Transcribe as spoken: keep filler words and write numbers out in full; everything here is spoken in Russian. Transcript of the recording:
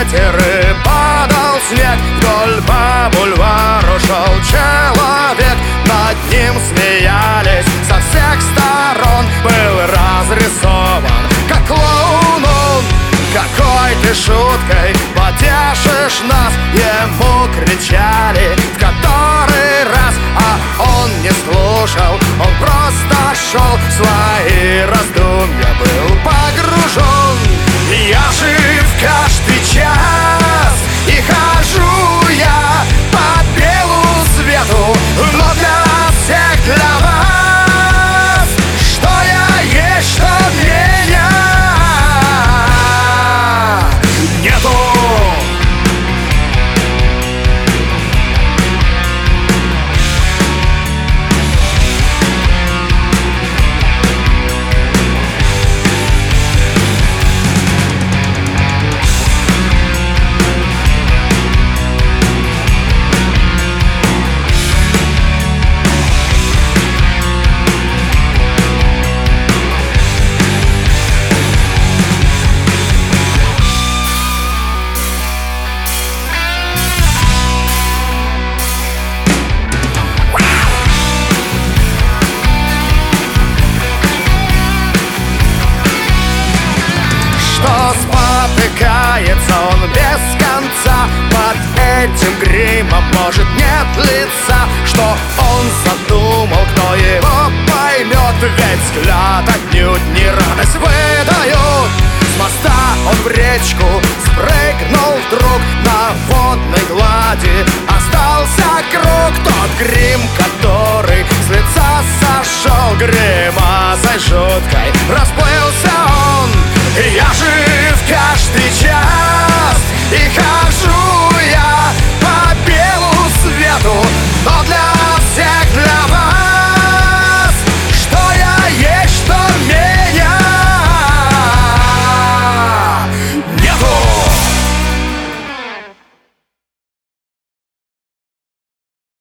ветер и падал снег. Вдоль по бульвару шел человек, над ним смеялись со всех сторон. Был разрисован как клоун он. Какой ты шуткой потешишь нас, ему кричали в который раз, а он не слушал, он просто шел в свои раздумья, был погружен. Я жив каждый час и хожу я по белу свету, но для всех, для вас, что я есть, что меня нету. Спотыкается он без конца, под этим гримом, может, нет лица. Что он задумал, кто его поймет, ведь взгляд отнюдь не радость выдает. С моста он в речку спрыгнул вдруг, на водной глади остался круг. Тот грим, который с лица сошел, гримаса